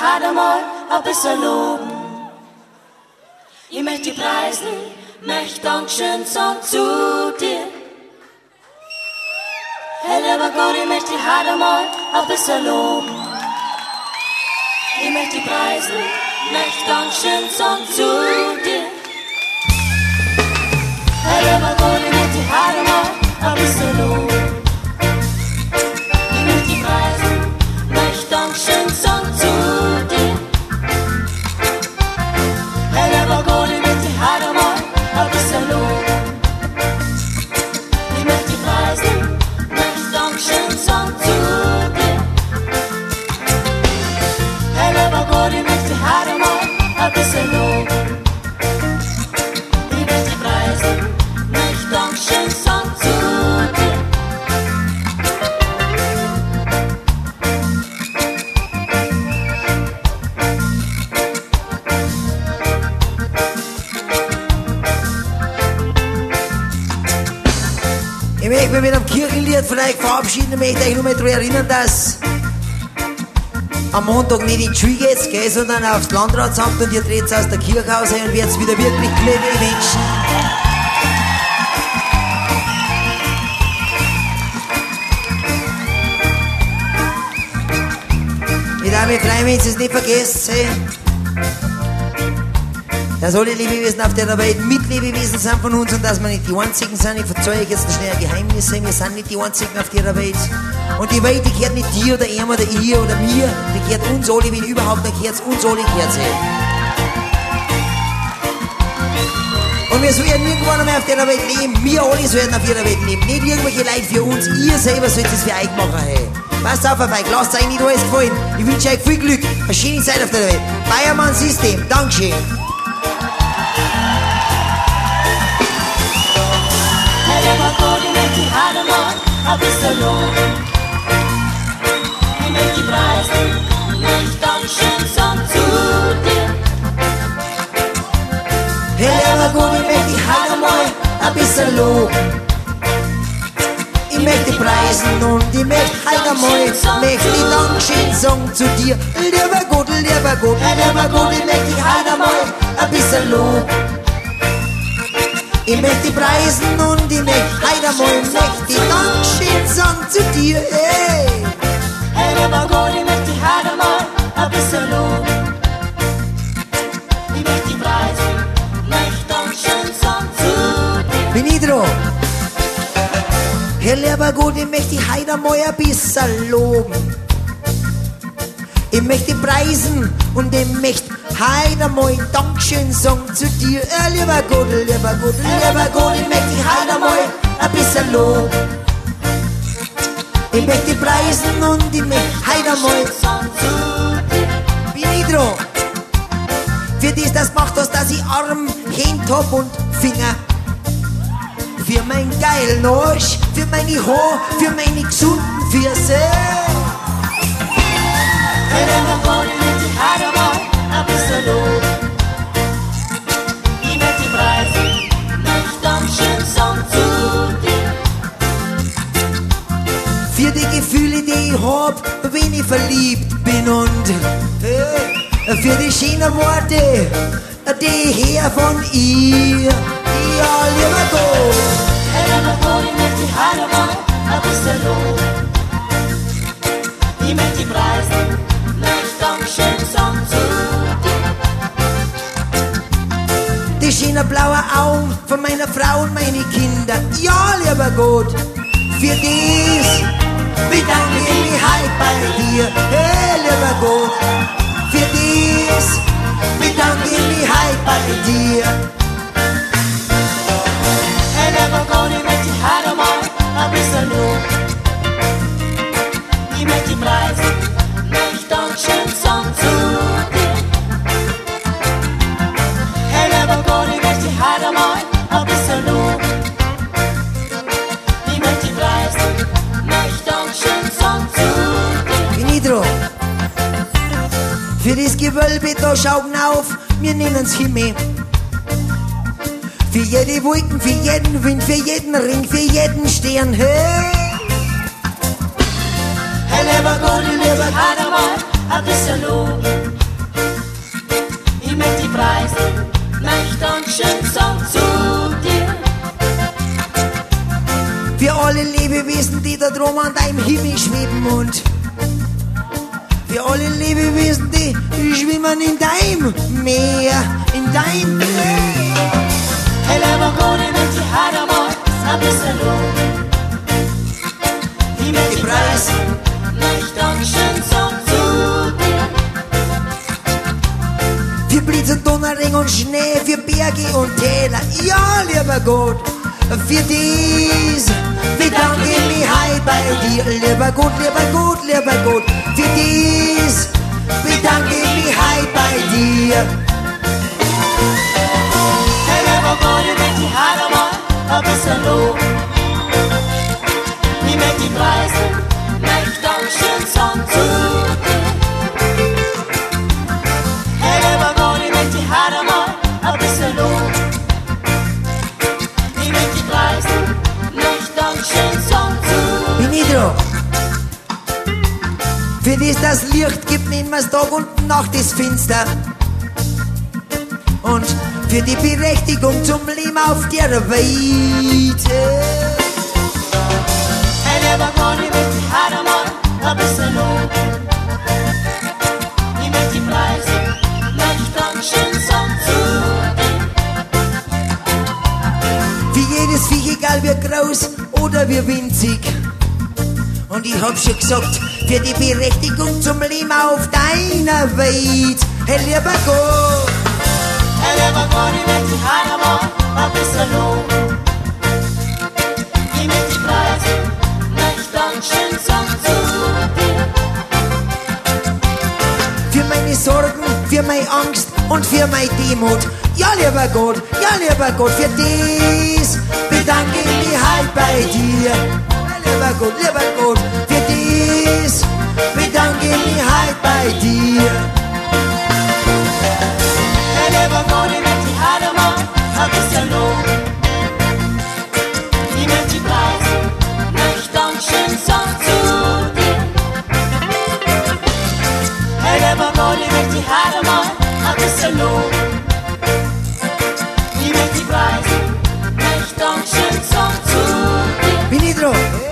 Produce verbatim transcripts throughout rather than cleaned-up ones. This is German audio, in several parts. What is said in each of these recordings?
halt einmal ein bisschen loben. Ich möchte dich preisen, möchte Dankeschön sagen zu dir. Hey, lieber Gott, ich möchte dich halt einmal ein bisschen loben. Ich möchte dich preisen, möchte Dankeschön sagen zu dir. Hey, lieber Gott, ich möchte dich halt einmal ein bisschen loben. Ich möchte dich preisen, möchte Dankeschön sagen zu dir. Hey, lieber Gott, ich möchte dich halt einmal ein bisschen loben. Ich möchte dich preisen, möchte Dankeschön sagen zu dir. Hey, lieber Gott, ich möchte dich halt einmal ein bisschen loben. Ich möchte dich preisen, möchte Dankeschön sagen zu dir. Ich möchte mich mit einem Kirchenlied von euch verabschieden. Ich möchte euch nur mal daran erinnern, dass am Montag nicht in die Schule geht, gell, sondern aufs Landratsamt und ihr dreht aus der Kirche raus und werdet wieder wirklich glückliche Menschen. Ich darf mich freuen, wenn ihr es nicht vergesst, hey. Dass alle Lebewesen auf der Welt Mitlebewesen sind von uns und dass wir nicht die Einzigen sind. Ich verzeihe euch jetzt schnell ein Geheimnis. Wir sind nicht die Einzigen auf der Welt. Und die Welt, die gehört nicht dir oder ihm oder ihr oder mir. Die gehört uns alle, wenn überhaupt, dann gehört es uns alle, gehört sie. Und wir sollen nirgendwo mehr auf der Welt leben. Wir alle sollten auf der Welt leben. Nicht irgendwelche Leute für uns. Ihr selber sollt es für euch machen, hey. Passt auf auf euch, lasst euch nicht alles gefallen. Ich wünsche euch viel Glück. Eine schöne Zeit auf der Welt. Bayermann System. Dankeschön. Hey, lieber Gott, ich möchte dich halt einmal ein bisschen loben. Ich möchte dich preisen, möchte Dankeschön sagen zu dir. Hey, lieber Gott, ich möchte dich halt einmal ein bisschen loben. Ich möchte dich preisen und ich möchte halt einmal möchte die Dankeschön sagen zu dir. Lieber Gott, lieber Gott, hey, lieber Gott, ich möchte dich halt einmal ein bisschen loben. Ich möchte dich preisen und ich möchte heute einmal möchte die Dankeschön sagen zu dir, hey. Hey, lieber Gott, ich möchte dich heute einmal ein bisschen loben. Ich möchte dich preisen, möchte Dankeschön sagen zu dir. Bin ich dran? Hey, lieber Gott, ich möchte dich heute einmal ein bisschen loben. Ich möchte dich preisen und ich möchte heute einmal Dankeschön sagen zu dir. Äh, lieber Gott, lieber Gott, lieber Gott, ich möchte dich heute einmal ein bisschen loben. Ich möchte dich preisen und ich möchte heute einmal sagen zu dir. Bin ich dran? Für das, das macht das, dass ich Arm, Hand hab und Finger. Für mein geilen Arsch, für meine Haare, für meine gesunden Füße. Hey, lieber Gott, ich möchte dich heute einmal ein bisschen loben. Ich möchte dich preisen, möchte Dankeschön sagen zu dir. Für die Gefühle, die ich hab, wenn ich verliebt bin und äh, für die schönen Worte, die ich her von ihr. Ja, lieber Gott. Hey, lieber Gott, ich möchte dich heute einmal ein bisschen loben. Ich möchte dich preisen, möchte Dankeschön sagen zu dir. Die schönen blauen Augen von meiner Frau und meine Kinder. Ja, lieber Gott, für dies bedanke ich mich halt bei dir. Hey, lieber Gott, für dies bedanke ich mich halt bei dir. Hey, lieber Gott, ich möchte dich heute einmal ein bisschen loben. Ich möchte dich preisen, möchte Dankeschön sagen zu dir. Hey, lieber Gott, ich möchte dich heute einmal ein bisschen loben. Ich möchte dich preisen, möchte Dankeschön sagen zu dir. Bin ich dran? Für das Gewölbe, da schauen auf, wir nennen's Himmel. Für jede Wolken, für jeden Wind, für jeden Ring, für jeden Stern, hey! Hey, lieber Gott, ich möchte dich heute einmal ein bisschen loben. Dankeschön-Song zu dir. Für alle Lebewesen, die da drum an deinem Himmel schweben und für alle Lebewesen, die schwimmen in deinem Meer, in deinem Meer. Hey, lieber Gott, ich möchte dich heute einmal ein bisschen loben. Ich möchte dich preisen, möchte Dankeschön-Song zu dir. Für Blitz und Donnerregen und Schnee, für Berge und Täler, ja, lieber Gott, für dies bedanke ich mich heut bei dir, lieber Gott, lieber Gott, lieber Gott, für dies bedanke ich mich heut bei dir. Hey, lieber Gott, ich möchte dich heute einmal ein bisschen loben. Ich möchte dich preisen, möchte Dankeschön-Song zu dir. Hey, lieber Gott, ich möchte dich heute einmal ein bisschen loben. Ich möchte dich preisen, möchte Dankeschön-Song zu dir. Bin ich dran? Für das das Licht gibt, nennen wir's Tag und Nacht ist finster. Und für die Berechtigung zum Leben auf der Weite. Hey, lieber Gott, ich möchte dich heute einmal ein bisschen loben. Ich möchte dich preisen, möchte Dankeschön-Song zu dir. Für jedes Viech, egal wie groß oder wie winzig. Und ich hab schon gesagt, für die Berechtigung zum Leben auf deiner Welt. Hey, lieber Gott. Hey, lieber Gott, ich möchte dich heute einmal ein bisschen loben. Ich möchte dich preisen, möchte Dankeschön-Song zu dir. Für meine Sorgen, für meine Angst und für meine Demut. Ja, lieber Gott, ja, lieber Gott, für dies bedanke ich mich halt bei dir. Ja, lieber Gott, lieber Gott, für dies bedanke ich mich halt bei dir. Hey, lieber Gott, ich möchte dich heute einmal ein bisschen loben. Ich möchte dich preisen, möchte Dankeschön-Song zu dir. Hey, lieber Gott, ich möchte dich heute einmal ein bisschen loben. Ich möchte dich preisen, möchte Dankeschön-Song zu dir. Bin ich dran?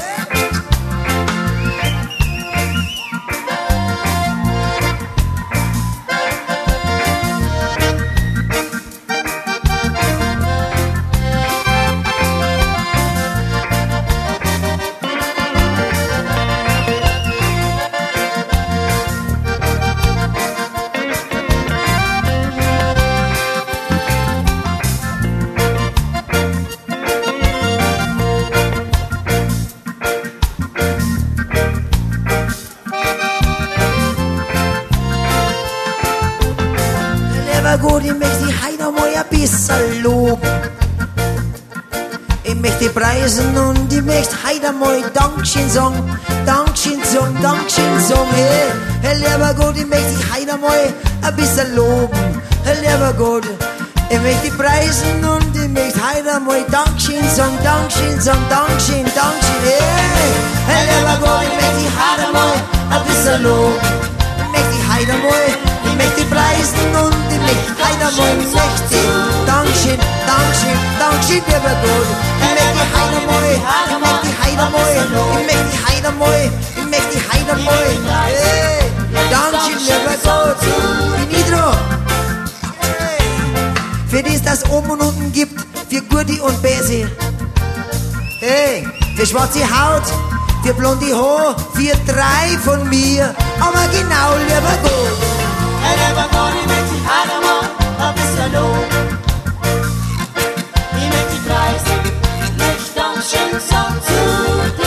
Lieber Gott, ich möchte dich heute einmal ein bisschen loben. Ich möchte dich preisen und ich möchte heute einmal Dankeschön sagen, Dankeschön sagen, Dankeschön sagen, hey. Hey, lieber Gott, ich möchte dich heute einmal ein bisschen loben. Hey, lieber Gott, ich möchte dich preisen und ich möchte heute einmal Dankeschön sagen, Dankeschön sagen, Dankeschön, Dankeschön, hey. Hey, lieber Gott, ich möchte dich heute einmal ein bisschen loben. Ich möchte dich heute einmal, ich möchte dich preisen und ich möchte heute einmal, ich möchte dich, Dankeschön, Dankeschön, Dankeschön, lieber Gott. Ich möchte dich heute einmal, ich möchte dich heute einmal, ich möchte dich heute einmal, ich möchte dich heute einmal, hey. Dankeschön, lieber Gott. Bin ich dran? Hey. Für das, das oben und unten gibt, für Gute und Böse. Hey, für schwarze Haut, für blonde Haar, für drei von mir. Aber genau, lieber Gott. Hey, lieber Gott, ich möchte dich heute einmal ein bisschen loben. Ich möchte dich preisen, möchte Dankeschön-Song zu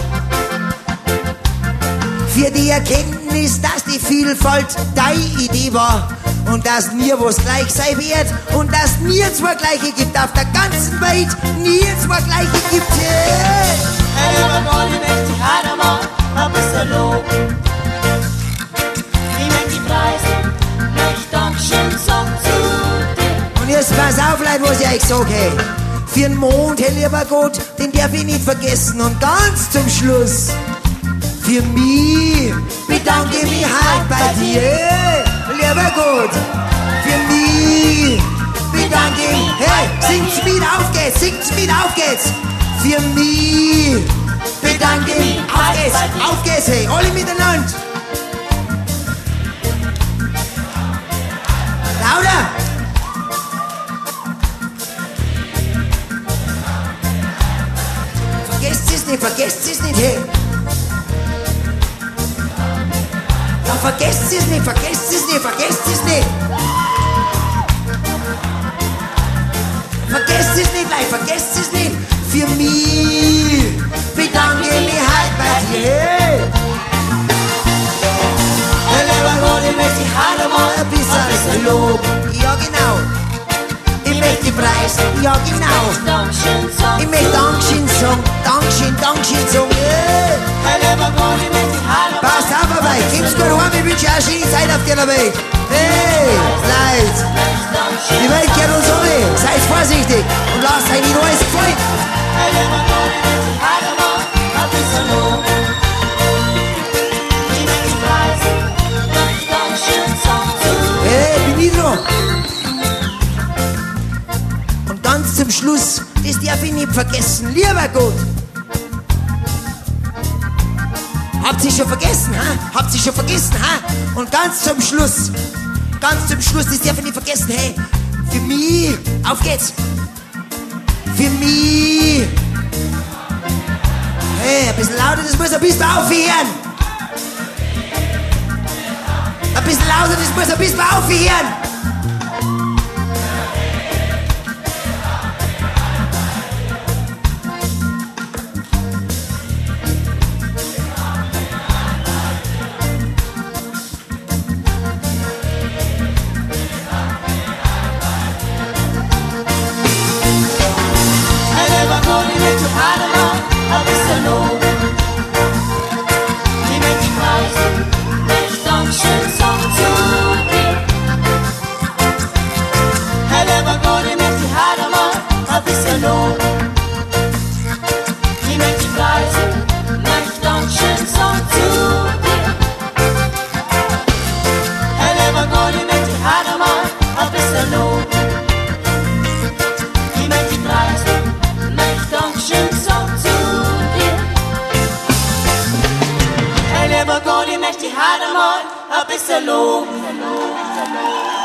dir. Für die Erkenntnis, dass die Vielfalt deine Idee war und dass nie was gleich sein wird und dass nie zwei Gleiche gibt auf der ganzen Welt, nie zwei Gleiche gibt. Yeah. Hey, lieber Gott, ich möchte dich heute einmal ein bisschen loben. Ich möchte dich preisen, möchte Dankeschön-Song zu dir. Und jetzt pass auf, Leute, was ich euch sag, hey. Für den Mond, hey, lieber Gott, den darf ich nicht vergessen. Und ganz zum Schluss, für mich bedanke ich mich halt bei dir, hey, lieber Gott. Für mich bedanke ich mich, hey. Singt's mit, auf geht's, singt's mit, auf geht's. Für mich bedanke mich, auf geht's, auf geht's, hey, alle miteinander. Lauter. Vergesst es nicht, vergesst es nicht, hey. Ja, vergesst es nicht, vergesst es nicht, vergesst es nicht. Vergesst es nicht, Leute, vergesst es nicht. Für mich bedanke ich mich halt bei dir. Hey. Herr Lebergott, ich möchte dich halt einmal ein bisschen loben. Ja, genau. Ich möchte dich preisen. Ja, genau. Ich möchte Dankeschön sagen. Dankeschön, Dankeschön sagen. Yeah. Herr Lebergott, ich möchte dich halt einmal. Passt auf, dabei. Gib's gut heim. Ich wünsche euch eine schöne Zeit auf der Welt. Hey, Leute. Die Welt kennt uns alle. Seid vorsichtig und lasst euch nicht alles gefallen. Herr Lebergott, ich möchte dich halt einmal ein bisschen loben. Ich möchte dich preisen. Ich Dankeschön sagen zu. Hey, bin ich dran. Und ganz zum Schluss, das darf ich nicht vergessen, lieber Gott. Habt ihr schon vergessen, ha? Habt ihr schon vergessen, ha? Und ganz zum Schluss, ganz zum Schluss, das darf ich nicht vergessen, hey, für mich, auf geht's. Für mich. Hey, ein bisschen lauter, das muss ein bisschen aufhören. Ein bisschen lauter, das muss ein bisschen aufhören. Ich möchte halt einmal ein bisschen loben.